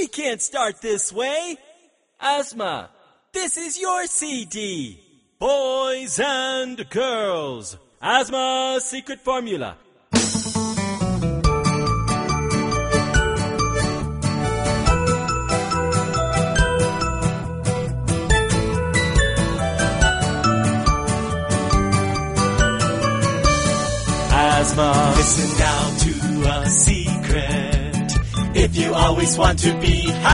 We can't start this way. Asthma, this is your CD. Boys and girls, Asthma secret formula. Asthma. Listen now to a secret. If you always want to be